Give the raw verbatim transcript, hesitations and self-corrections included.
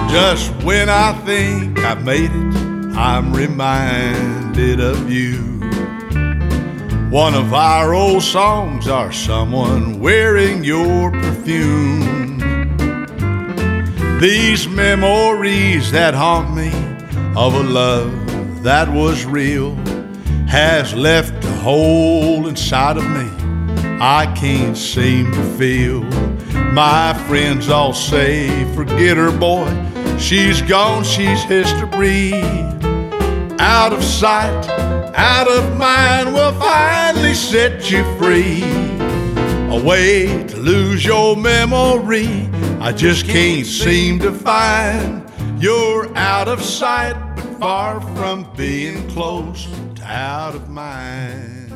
Just when I think I've made it, I'm reminded of you. One of our old songs or someone wearing your perfume. These memories that haunt me of a love that was real has left a hole inside of me I can't seem to fill. My friends all say, forget her, boy, she's gone, she's history. Out of sight, out of mind, will finally set you free. A way to lose your memory I just can't seem to find. You're out of sight, but far from being close to out of mind.